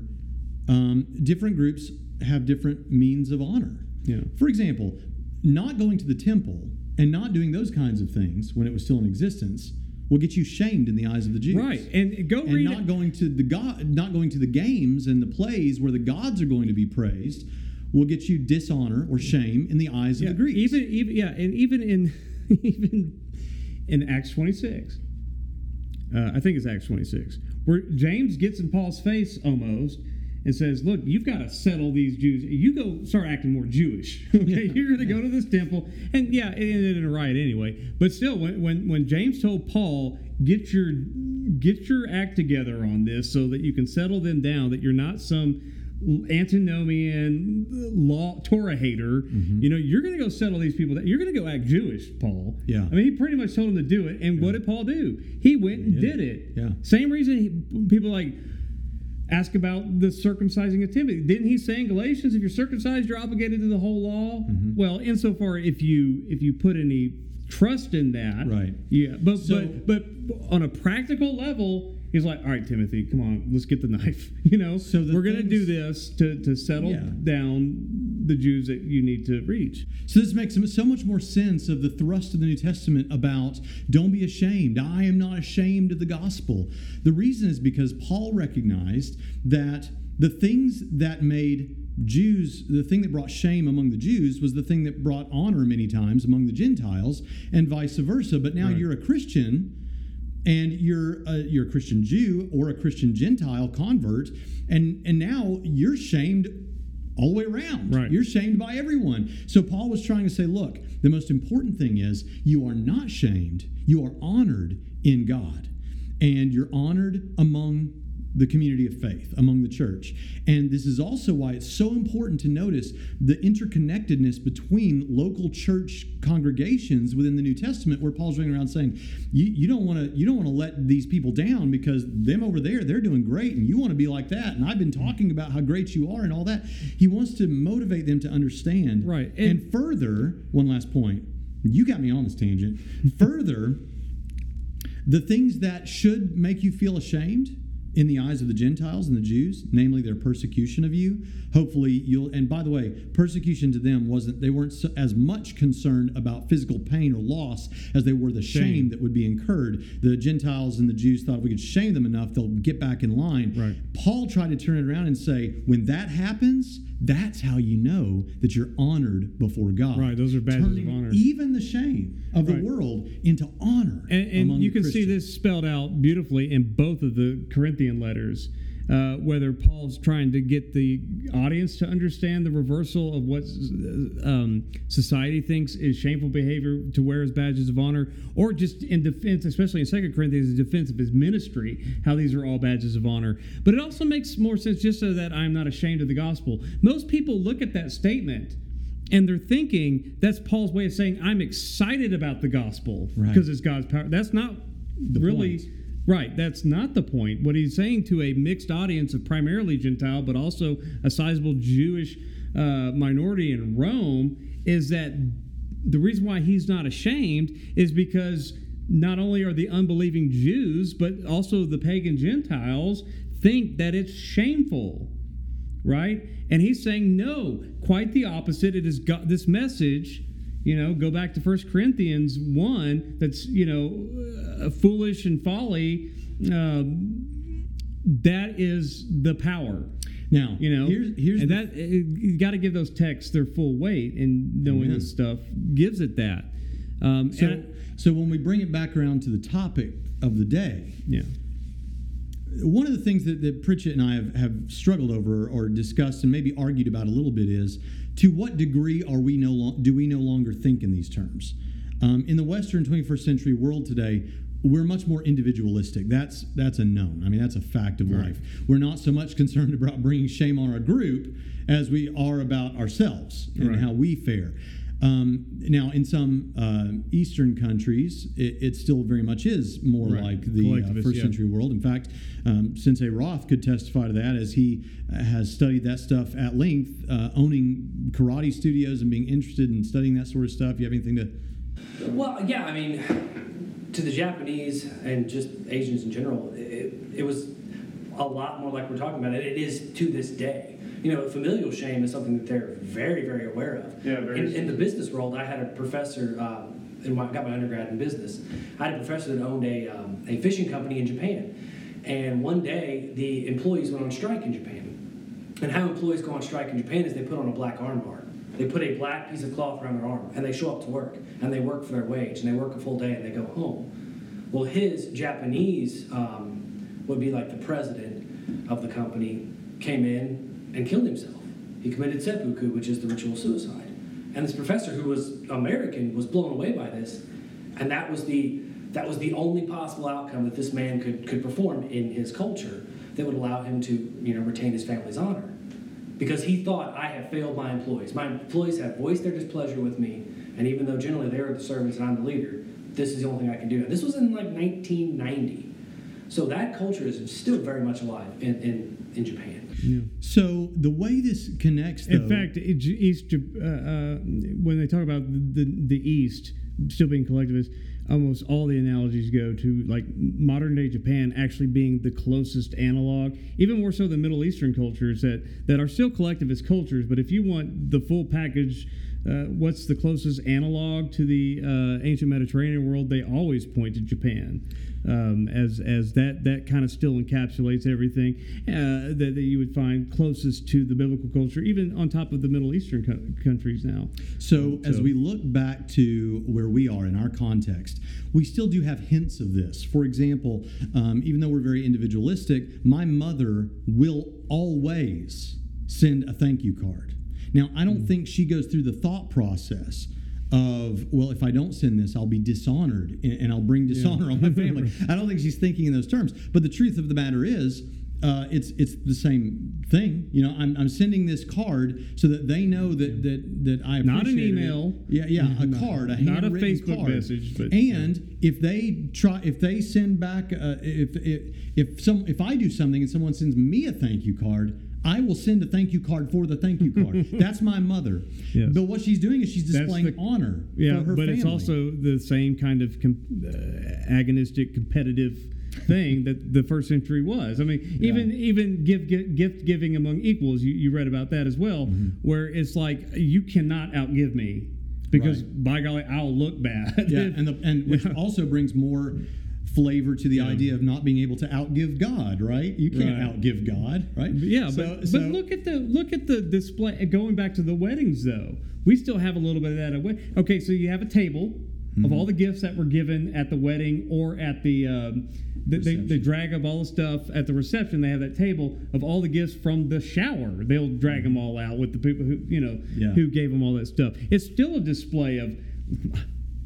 um, different groups have different means of honor. Yeah. For example, not going to the temple and not doing those kinds of things when it was still in existence will get you shamed in the eyes of the Jews. Right, and go And read not it. going to the god, not going to the games and the plays where the gods are going to be praised will get you dishonor or shame in the eyes Yeah, of the Greeks. even even yeah, and even in even in Acts twenty-six, uh, I think it's Acts twenty-six, where James gets in Paul's face almost and says, "Look, you've got to settle these Jews. You go start acting more Jewish. Okay, you're going to go to this temple." And yeah, it ended in a riot anyway. But still, when when when James told Paul, "Get your get your act together on this, so that you can settle them down. That you're not some antinomian law Torah hater. Mm-hmm. You know, you're going to go settle these people. That you're going to go act Jewish, Paul." Yeah. I mean, he pretty much told him to do it. And what did Paul do? He went and did. did it. Yeah. Same reason he, people like ask about the circumcising of Timothy. Didn't he say in Galatians, if you're circumcised, you're obligated to the whole law? Mm-hmm. Well, insofar if you if you put any trust in that, Right. Yeah, but So- but but on a practical level, he's like, all right, Timothy, come on, let's get the knife. You know, So the we're going to do things- this to to settle Yeah. down the Jews that you need to reach. So this makes so much more sense of the thrust of the New Testament about don't be ashamed. I am not ashamed of the gospel. The reason is because Paul recognized that the things that made Jews, the thing that brought shame among the Jews was the thing that brought honor many times among the Gentiles, and vice versa. But now Right. you're a Christian, and you're a, you're a Christian Jew or a Christian Gentile convert, and and now you're shamed all the way around. Right. You're shamed by everyone. So Paul was trying to say, look, the most important thing is you are not shamed. You are honored in God, and you're honored among the community of faith, among the church. And this is also why it's so important to notice the interconnectedness between local church congregations within the New Testament, where Paul's running around saying, you, you don't want to you don't want to let these people down, because them over there, they're doing great, and you want to be like that. And I've been talking about how great you are and all that. He wants to motivate them to understand. Right. And, And- further, one last point. You got me on this tangent. Further, the things that should make you feel ashamed in the eyes of the Gentiles and the Jews, namely their persecution of you, hopefully you'll, and by the way, persecution to them wasn't, they weren't so, as much concerned about physical pain or loss as they were the shame, Shame. that would be incurred. The Gentiles and the Jews thought if we could shame them enough, they'll get back in line. Right. Paul tried to turn it around and say, when that happens, that's how you know that you're honored before God. Right, those are badges of Turning honor. even the shame of Right. the world into honor. And, and among you the can see Christians. this spelled out beautifully in both of the Corinthian letters, uh, whether Paul's trying to get the audience to understand the reversal of what um, society thinks is shameful behavior to wear as badges of honor, or just in defense, especially in Second Corinthians, in defense of his ministry, how these are all badges of honor. But it also makes more sense just so that I'm not ashamed of the gospel. Most people look at that statement And they're thinking that's Paul's way of saying, I'm excited about the gospel Right. because it's God's power. That's not The really point. right. That's not the point. What he's saying to a mixed audience of primarily Gentile, but also a sizable Jewish uh, minority in Rome, is that the reason why he's not ashamed is because not only are the unbelieving Jews, but also the pagan Gentiles think that it's shameful. Right? And he's saying, no, quite the opposite. It has got this message, you know, go back to First Corinthians one, that's, you know, uh, foolish and folly. Uh, that is the power. Now, You know, here's, here's and the- that uh, you got to give those texts their full weight, and knowing Amen. this stuff gives it that. Um, so, and, so when we bring it back around to the topic of the day, yeah. one of the things that, that Pritchett and I have, have struggled over or discussed and maybe argued about a little bit is, to what degree are we no lo- do we no longer think in these terms? Um, in the Western twenty-first century world today, we're much more individualistic. That's that's a known. I mean, that's a fact of Right. life. We're not so much concerned about bringing shame on our group as we are about ourselves and Right. how we fare. Um, now, in some uh, Eastern countries, it, it still very much is more Right. like the uh, Collectivist, first yeah. century world. In fact, um, Sensei Roth could testify to that, as he uh, has studied that stuff at length, uh, owning karate studios and being interested in studying that sort of stuff. You have anything to? Well, yeah, I mean, to the Japanese and just Asians in general, it, it was a lot more like we're talking about. It, it is to this day. You know, familial shame is something that they're very, very aware of. Yeah, very In, in the business world, I had a professor, um, in my, got my undergrad in business. I had a professor that owned a, um, a fishing company in Japan. And one day, the employees went on strike in Japan. And how employees go on strike in Japan is they put on a black armbar. They put a black piece of cloth around their arm, and they show up to work, and they work for their wage, and they work a full day, and they go home. Well, his Japanese um, would be like the president of the company, came in and killed himself. He committed seppuku, which is the ritual suicide. And this professor, who was American, was blown away by this, and that was the that was the only possible outcome that this man could could perform in his culture that would allow him to, you know, retain his family's honor. Because he thought, I have failed my employees. My employees have voiced their displeasure with me, and even though generally they're the servants and I'm the leader, this is the only thing I can do. And this was in like nineteen ninety. So that culture is still very much alive in, in, in Japan. Yeah. So the way this connects, though, In fact, it- East, uh, uh, when they talk about the the East still being collectivist, almost all the analogies go to like modern day Japan actually being the closest analog, even more so than Middle Eastern cultures that, that are still collectivist cultures. But if you want the full package, uh, what's the closest analog to the uh, ancient Mediterranean world? They always point to Japan. Um, as as that that kind of still encapsulates everything uh, that, that you would find closest to the biblical culture, even on top of the Middle Eastern co- countries now. So, as So- we look back to where we are in our context, we still do have hints of this. For example, um, even though we're very individualistic, my mother will always send a thank you card. Now, I don't think she goes through the thought process of, well, if I don't send this, I'll be dishonored and, and I'll bring dishonor on my family. I don't think she's thinking in those terms. But the truth of the matter is, uh, it's it's the same thing. You know, I'm, I'm sending this card so that they know that that that I appreciate Not an it. email. Yeah, yeah, a card, a Not a handwritten Facebook card. message, but- and if they try, if they send back, uh, if if if some if I do something and someone sends me a thank you card, I will send a thank you card for the thank you card. That's my mother. Yes. But what she's doing is she's That's displaying the- honor Yeah, for her but family. it's also the same kind of com- uh, agonistic, competitive thing that the first century was. I mean, even even gift gift, gift giving among equals. You, you read about that as well, Mm-hmm. where it's like you cannot outgive me because Right. by golly, I'll look bad. yeah, and the, and which Yeah. also brings more flavor to the idea of not being able to outgive God, right? You can't Right. outgive God, right? Yeah, So- but, so- but look at the look at the display. Going back to the weddings, though, we still have a little bit of that. At wed- okay, so you have a table of all the gifts that were given at the wedding or at the um, the, they, they drag up all the stuff at the reception. They have that table of all the gifts from the shower. They'll drag them all out with the people who you know Yeah. who gave them all that stuff. It's still a display of.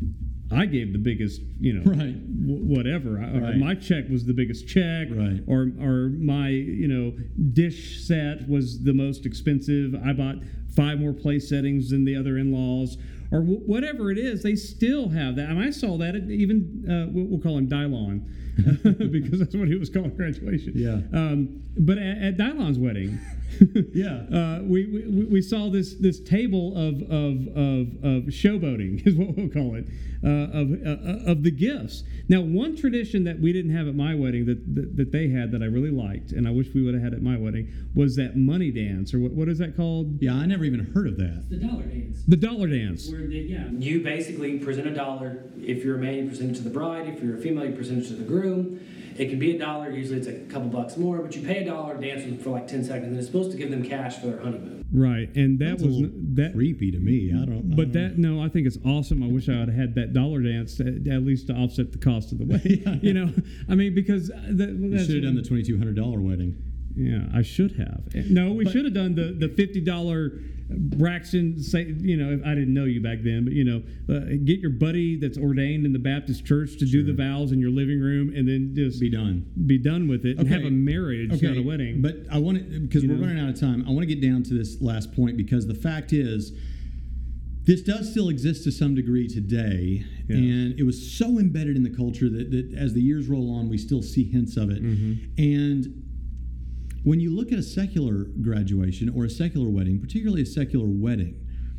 I gave the biggest, you know, Right. w- whatever. I, or Right. my check was the biggest check, Right. or or my, you know, dish set was the most expensive. I bought five more place settings than the other in-laws, or w- whatever it is. They still have that, and I saw that at even uh, we'll, we'll call him Dylon because that's what he was calling graduation. Yeah. Um, but at, at Dylon's wedding, Yeah. uh, we, we we saw this this table of of of, of showboating is what we'll call it, uh, of uh, of the gifts. Now, one tradition that we didn't have at my wedding that, that that they had that I really liked, and I wish we would have had at my wedding, was that money dance, or what what is that called? Yeah, I never even heard of that. The dollar dance. The dollar dance. Where they, yeah, you basically present a dollar. If you're a man, you present it to the bride. If you're a female, you present it to the groom. It can be a dollar. Usually, it's a couple bucks more, but you pay a dollar, dance with them for like ten seconds, and it's supposed to give them cash for their honeymoon. Right, and that That's a was little that. creepy to me. I don't. I But don't that no, I think it's awesome. I wish I would have had that dollar dance to, at least to offset the cost of the wedding. Yeah. You know, I mean, because that, You that's should have done the twenty-two hundred dollar wedding. Yeah, I should have. No, we But- should have done the the fifty dollar Braxton. Say, you know, I didn't know you back then, but you know, uh, get your buddy that's ordained in the Baptist church to do the vows in your living room, and then just Be done. be done with it and Okay. have a marriage, not a wedding. But I want to, because You we're know? running out of time, I want to get down to this last point, because the fact is, this does still exist to some degree today, Yeah. and it was so embedded in the culture that, that as the years roll on, we still see hints of it. Mm-hmm. And when you look at a secular graduation or a secular wedding, particularly a secular wedding,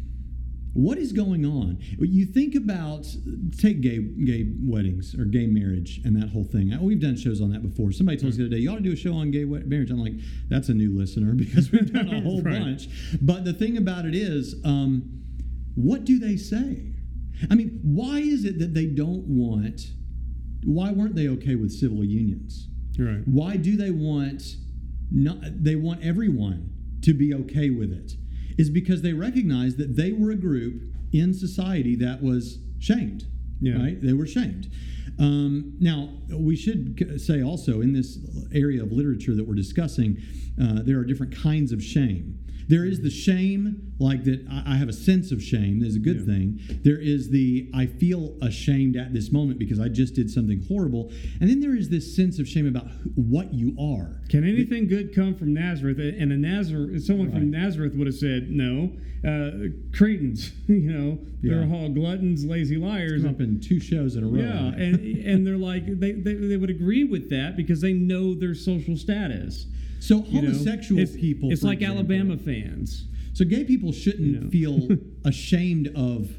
what is going on? You think about, take gay gay weddings or gay marriage and that whole thing. We've done shows on that before. Somebody told us the other day, you ought to do a show on gay wed- marriage. I'm like, that's a new listener, because we've done a whole Right. bunch. But the thing about it is, um, what do they say? I mean, why is it that they don't want, why weren't they okay with civil unions? right. Why do they want not, they want everyone to be okay with it? Is because they recognize that they were a group in society that was shamed. Yeah. Right? They were shamed. Um, now, we should c- say also, in this area of literature that we're discussing, uh, there are different kinds of shame. There is the shame, like that I I have a sense of shame. There's a good Yeah. thing. There is the I feel ashamed at this moment because I just did something horrible. And then there is this sense of shame about who, what you are. Can anything good come from Nazareth? And a Nazareth, someone from Right. Nazareth would have said no. Uh, Cretans, you know, they're Yeah. all gluttons, lazy liars. Come up in two shows in a row. Yeah, and and they're like they, they they would agree with that because they know their social status. So You know? homosexual it's, people, It's for like example- Alabama fans. So gay people shouldn't You know. feel ashamed of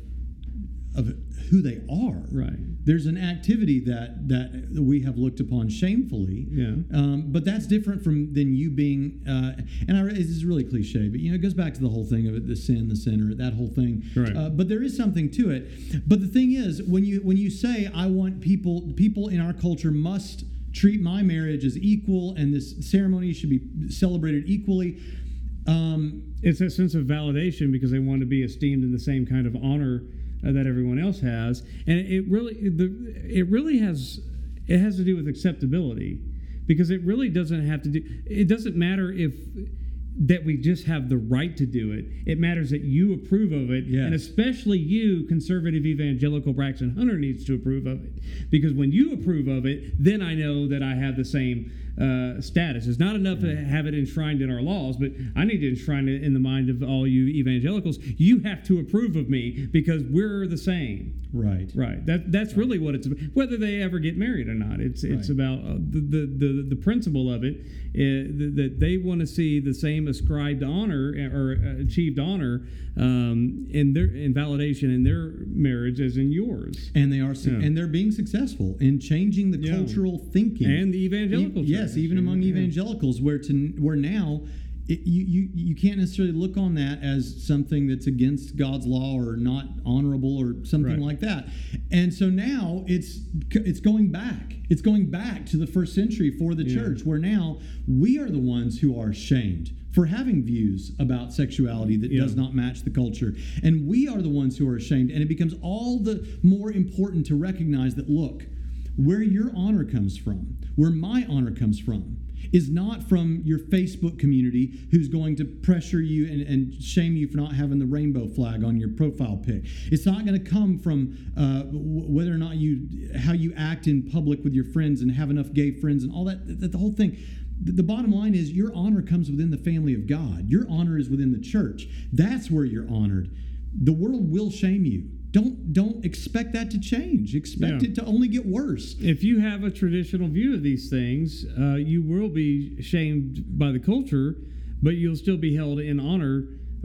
of who they are. Right. There's an activity that that we have looked upon shamefully. Yeah. Um, but that's different from than you being. Uh, and I, this is really cliche, but you know, it goes back to the whole thing of it, the sin, the sinner, that whole thing. Right. Uh, but there is something to it. But the thing is, when you when you say, I want people people in our culture must treat my marriage as equal, and this ceremony should be celebrated equally. Um, It's a sense of validation because they want to be esteemed in the same kind of honor uh, that everyone else has, and it really the it really has it has to do with acceptability, because it really doesn't have to do. It doesn't matter if that we just have the right to do it. It matters that you approve of it, Yes. and especially you, conservative evangelical Braxton Hunter, needs to approve of it, because when you approve of it, then I know that I have the same uh, status. It's not enough to have it enshrined in our laws, but I need to enshrine it in the mind of all you evangelicals. You have to approve of me because we're the same. right. Right. That that's really what it's about. Whether they ever get married or not, it's it's Right. about uh, the, the the the principle of it, uh, th- that they want to see the same ascribed honor or uh, achieved honor um, in their in validation in their marriage as in yours. And they are, su- Yeah. and they're being successful in changing the Yeah. cultural thinking. And the evangelical E- yes, church. even among Yeah. evangelicals, where to where now it, you, you you can't necessarily look on that as something that's against God's law or not honorable or something Right. like that. And so now it's it's going back. It's going back to the first century for the Yeah. church, where now we are the ones who are shamed for having views about sexuality that Yeah. does not match the culture. And we are the ones who are ashamed. And it becomes all the more important to recognize that, look, where your honor comes from, where my honor comes from, is not from your Facebook community who's going to pressure you and, and shame you for not having the rainbow flag on your profile pic. It's not going to come from uh, w- whether or not you, how you act in public with your friends and have enough gay friends and all that, that the whole thing. The, the bottom line is your honor comes within the family of God. Your honor is within the church. That's where you're honored. The world will shame you. Don't don't expect that to change. Expect Yeah. it to only get worse. If you have a traditional view of these things, uh, you will be shamed by the culture, but you'll still be held in honor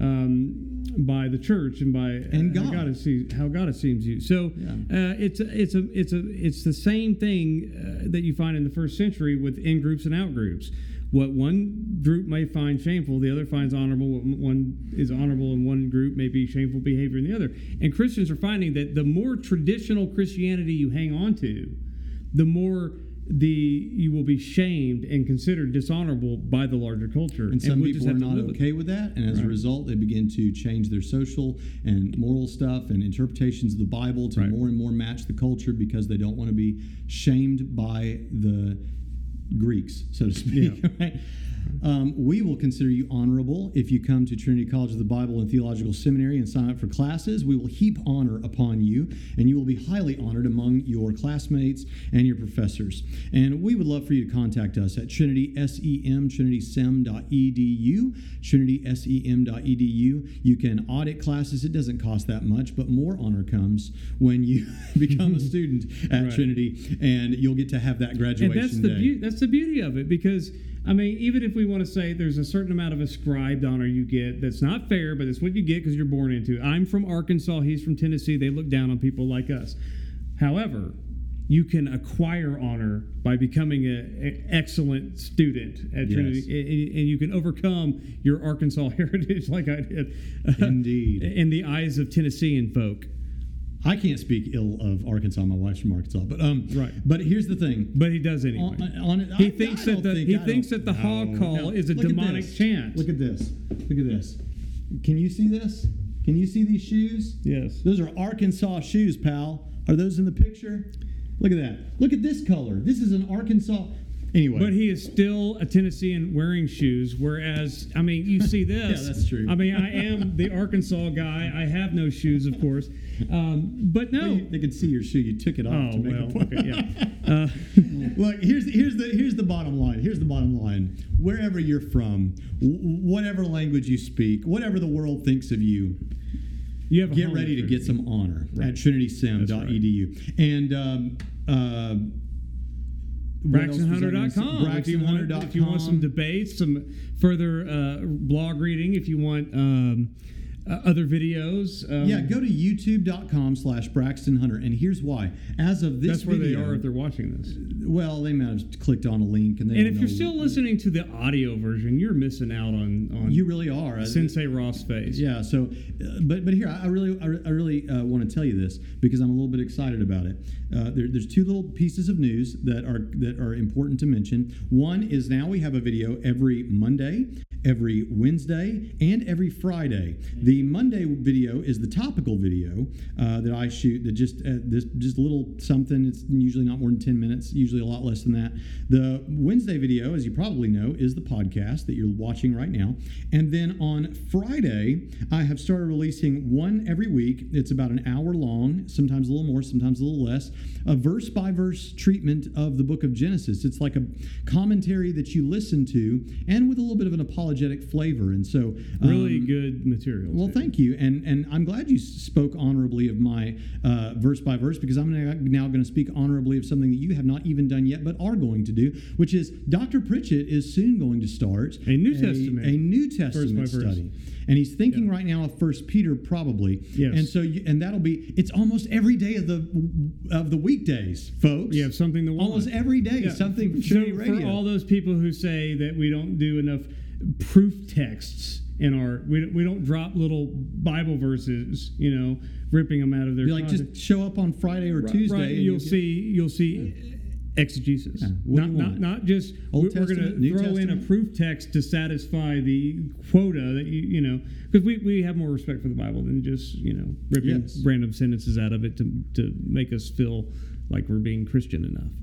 um, by the church and by And uh, God. How God, esteems, how God esteems you. So Yeah. uh, it's a, it's a it's a it's the same thing uh, that you find in the first century with in groups and out groups. What one group may find shameful, the other finds honorable. What one is honorable in one group may be shameful behavior in the other. And Christians are finding that the more traditional Christianity you hang on to, the more the you will be shamed and considered dishonorable by the larger culture. And some we'll just people are have to not live with it. okay with that, and as a Right. result, they begin to change their social and moral stuff and interpretations of the Bible to Right. more and more match the culture because they don't want to be shamed by the Greeks, so to speak. Yeah. Right? Um, we will consider you honorable if you come to Trinity College of the Bible and Theological Seminary and sign up for classes. We will heap honor upon you, and you will be highly honored among your classmates and your professors. And we would love for you to contact us at Trinity S E M, trinity sem dot e d u, trinity S E M dot e d u. You can audit classes. It doesn't cost that much, but more honor comes when you become a student at Right. Trinity, and you'll get to have that graduation And that's the day. beauty. That's the beauty of it, because I mean, even if we want to say there's a certain amount of ascribed honor you get, that's not fair, but it's what you get because you're born into it. I'm from Arkansas. He's from Tennessee. They look down on people like us. However, you can acquire honor by becoming an excellent student at Yes. Trinity, and, and you can overcome your Arkansas heritage, like I did, Indeed. in the eyes of Tennessean folk. I can't speak ill of Arkansas. My wife's from Arkansas, but um, Right. But here's the thing. But he does anyway. On, on it, He I- thinks I that don't the think- he I thinks don't- that the hog no. call No. is a Look at demonic this. chant. Look at this. Look at this. Can you see this? Can you see these shoes? Yes. Those are Arkansas shoes, pal. Are those in the picture? Look at that. Look at this color. This is an Arkansas. Anyway. But he is still a Tennessean wearing shoes, whereas, I mean, you see this. Yeah, that's true. I mean, I am the Arkansas guy. I have no shoes, of course. Um, but no. They, they could see your shoe. You took it off Oh, to make well, a point. okay, yeah. Uh, Look, here's here's the here's the bottom line. Here's the bottom line. Wherever you're from, w- whatever language you speak, whatever the world thinks of you, you have a get home ready to for get it. some honor Right. at trinity sem dot e d u. And um, uh, what else Braxton was I Hunter gonna dot say? com. If you want, Braxton Hunter dot com. if you want some debates, some further uh, blog reading, if you want um, uh, other videos. Um, Yeah, go to youtube dot com slash Braxton Hunter. And here's why. As of this That's where video, they are if they're watching this. well, they might have clicked on a link. And, they And don't if you're know- still listening to the audio version, you're missing out on, on You really are. Sensei Ross' face. Yeah. So, uh, but but here, I really I, re- I really uh, want to tell you this because I'm a little bit excited about it. Uh, there, there's two little pieces of news that are that are important to mention. One is now we have a video every Monday, every Wednesday, and every Friday. The Monday video is the topical video uh, that I shoot. That just uh, this just a little something. It's usually not more than ten minutes. Usually a lot less than that. The Wednesday video, as you probably know, is the podcast that you're watching right now. And then on Friday, I have started releasing one every week. It's about an hour long, sometimes a little more, sometimes a little less. A verse by verse treatment of the book of Genesis. It's like a commentary that you listen to, and with a little bit of an apologetic flavor. And so, um, Really good material. well, too. thank you, and and I'm glad you spoke honorably of my uh, verse by verse, because I'm now, now going to speak honorably of something that you have not even done yet, but are going to do, which is Doctor Pritchett is soon going to start A New Testament. a New Testament Verse by verse. study, and he's thinking Yeah. right now of First Peter probably, Yes. and so you, and that'll be it's almost every day of the of the weekdays, folks. You have something to watch. almost every day, Yeah. something from So Trinity for Radio. all those people who say that we don't do enough proof texts in our, we don't, we don't drop little Bible verses, you know, ripping them out of their Be like, context. just show up on Friday or Right, Tuesday, right, and you'll you get- see, you'll see exegesis. Yeah. What do Not, you not, want? not just Old we're, we're going Testament, New to throw in a Testament? proof text to satisfy the quota that you you know, because we, we have more respect for the Bible than just, you know, ripping Yes. random sentences out of it to to make us feel like we're being Christian enough.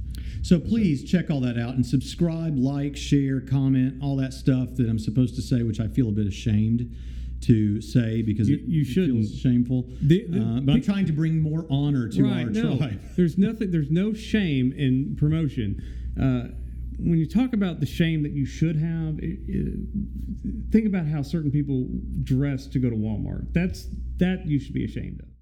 So please check all that out and subscribe, like, share, comment, all that stuff that I'm supposed to say, which I feel a bit ashamed to say because You- it, you it shouldn't. feels shameful. The- the- uh, but I'm trying to bring more honor to right, our no, tribe. there's nothing. There's no shame in promotion. Uh, when you talk about the shame that you should have, it, it, think about how certain people dress to go to Walmart. That's that you should be ashamed of.